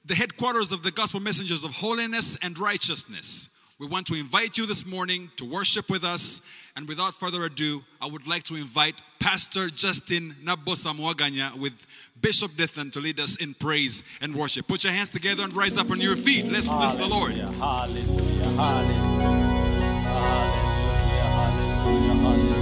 the headquarters of the Gospel Messengers of Holiness and Righteousness. We want to invite you this morning to worship with us. And without further ado, I would like to invite Pastor Justin Nabosa Mwaganya with Bishop Dithan to lead us in praise and worship. Put your hands together and rise up on your feet. Let's bless the Lord. Hallelujah, hallelujah, hallelujah, hallelujah, hallelujah.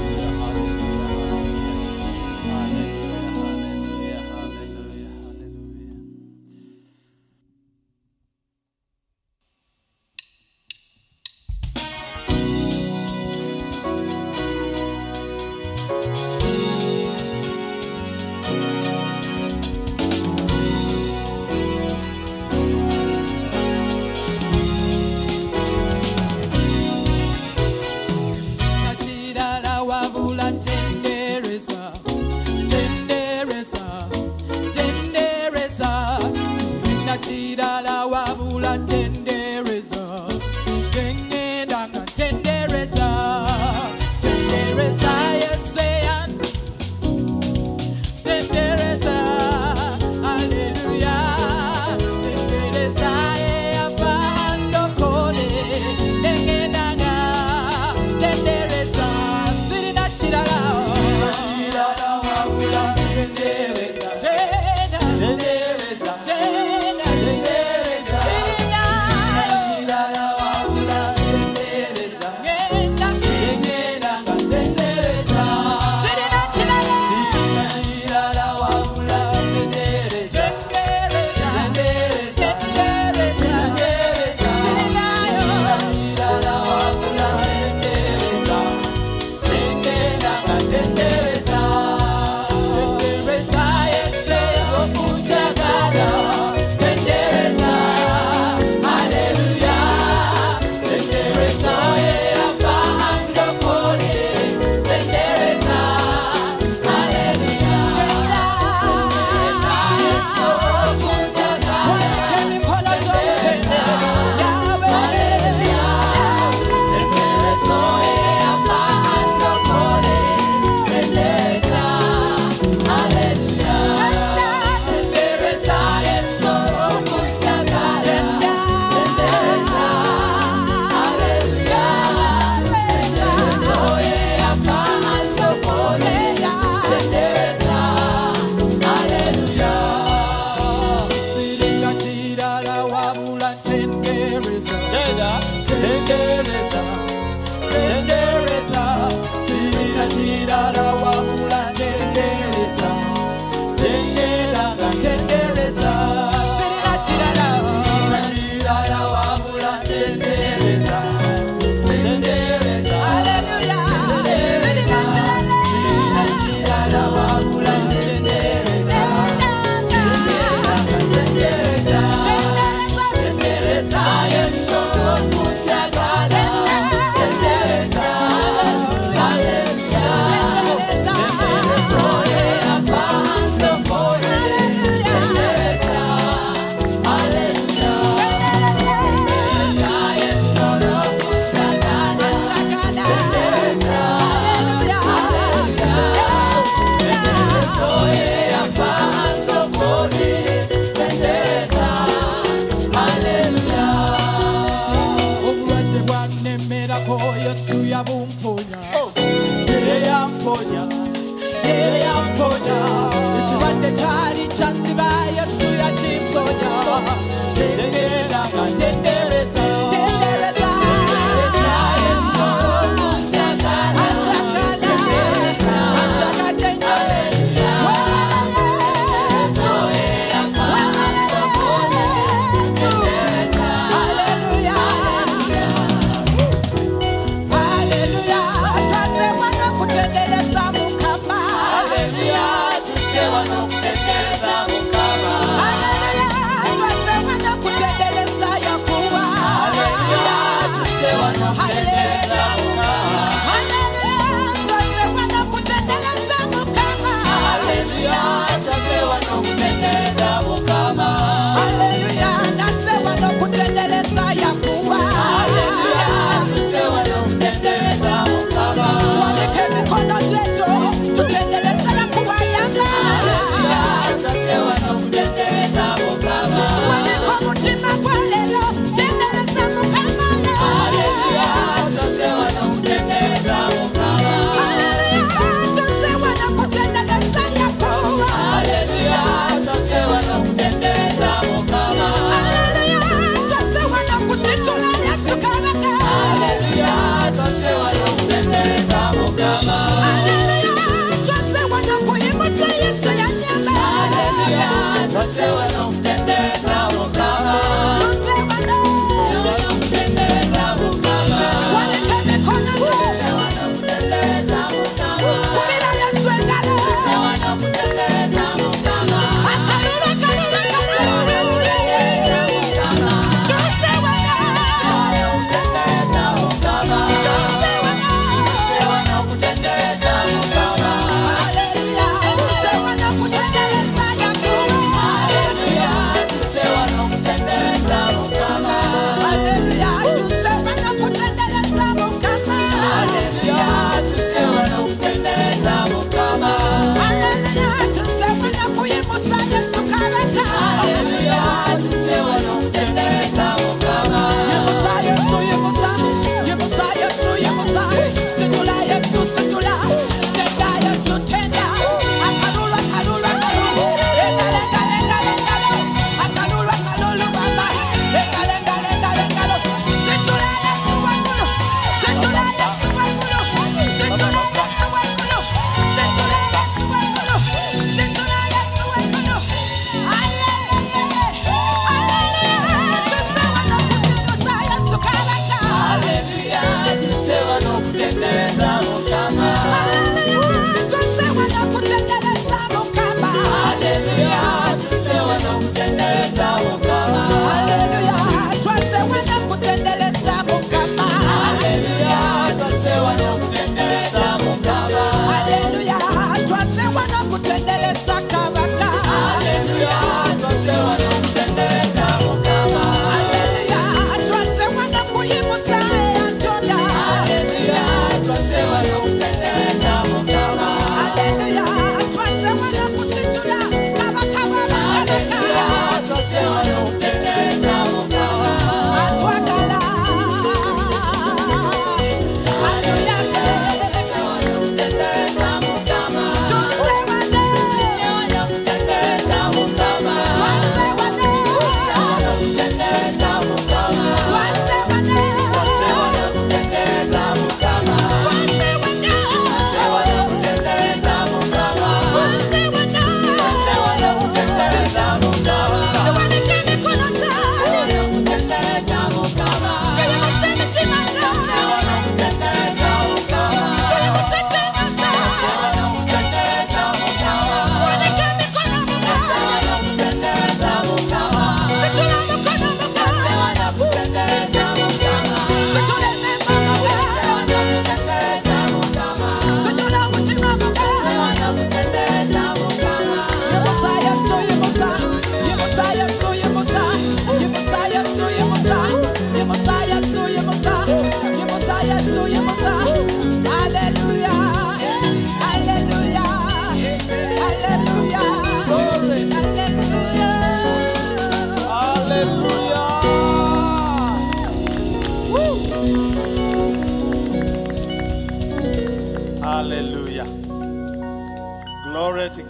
Hallelujah.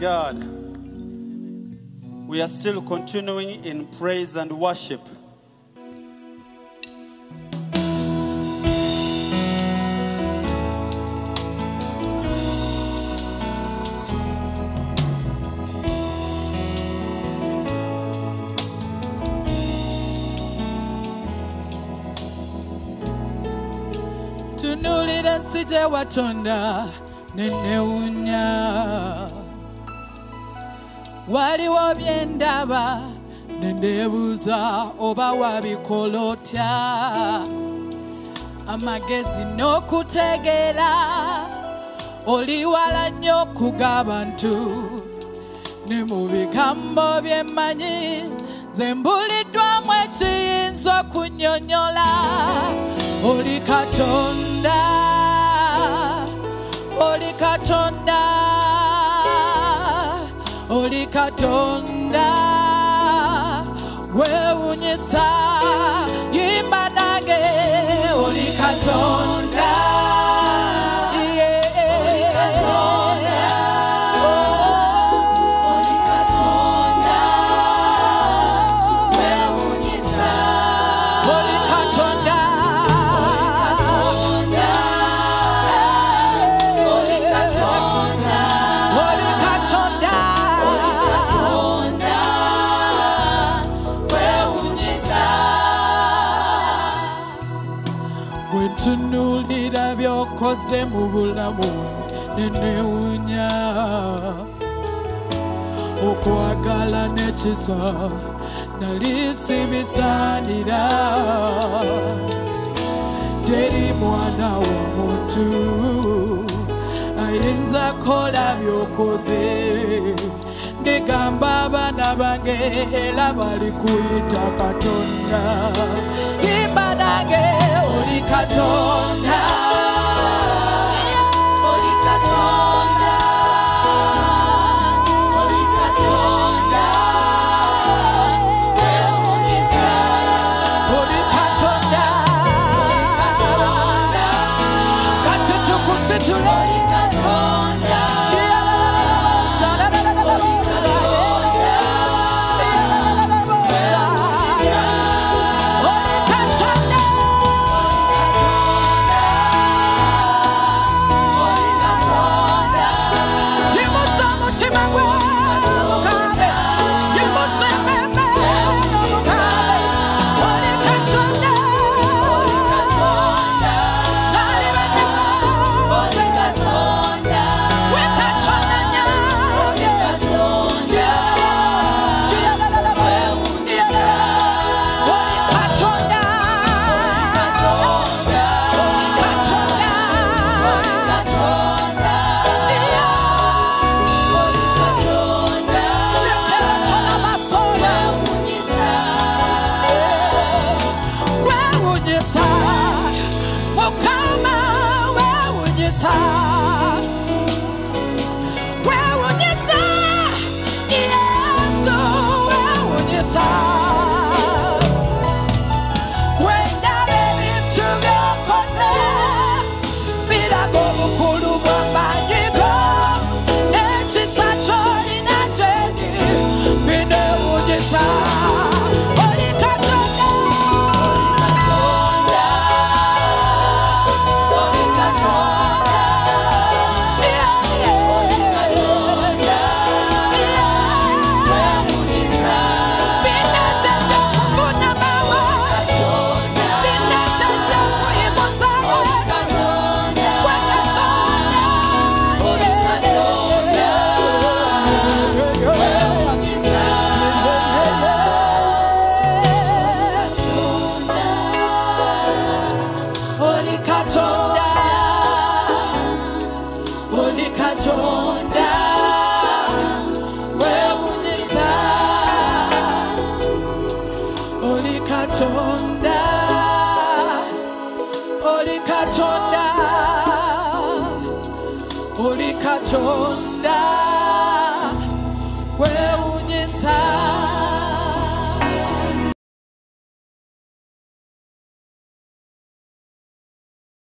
God. We are still continuing in praise and worship. Tunulira sije watonda neneunya waliwo byendaba nendebuza oba wabikolotya amagezi n'okutegeera oli wala nnyo kugabantu ne mu bigambo byemmanyi nze mbuliddwamu ekiyinza okunnyonnyola oli Katonda, oli Katonda, oli Katonda, weewuunyisa yimba nange oli Katonda. Tunulira byokoze mu bulamu bwange nenewunya okwagala n'ekisa nali sibisaanira teri mwana wa muntu ayinza kola byokoze ndigamba abaana bange era bali kuyita Katonda yimba nange oli Katonda, oli Katonda, oli Katonda, weewuunyisa oli Katonda, kati tukusitule oli Katonda, Katonda, weewuunyisa